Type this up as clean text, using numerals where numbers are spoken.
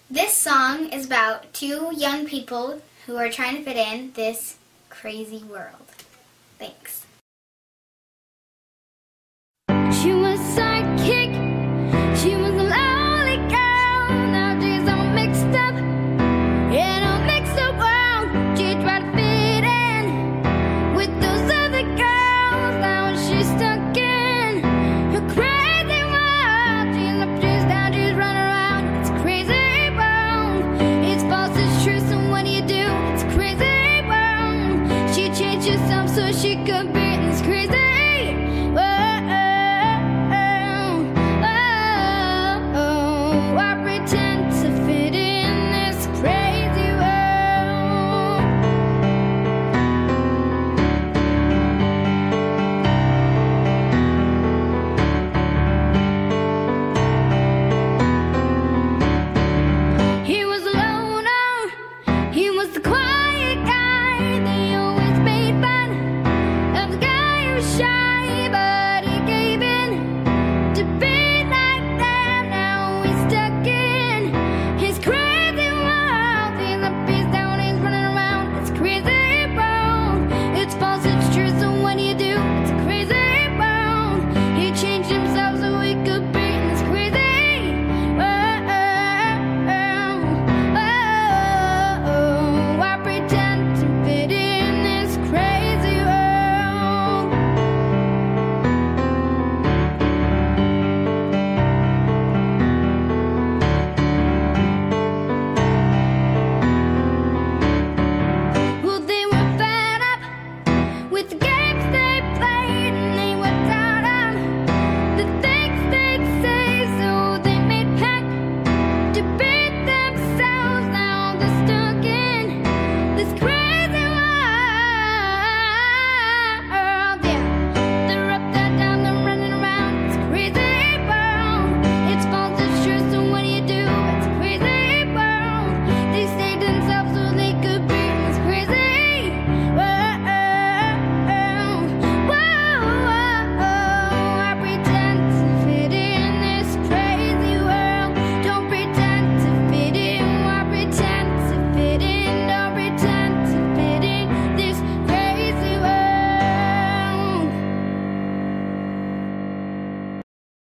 This song is about two young people who are trying to fit in this crazy world. Thanks. She was sidekick, she was a lonely girl. Now she's all mixed up in a mixed up world. She tried to fit in with those other girls. Now she's stuck in a crazy world. She's up, she's down, she's running around. It's crazy world. It's false, it's true, so what do you do? It's crazy world. She changed herself so she could be in this crazy world. To be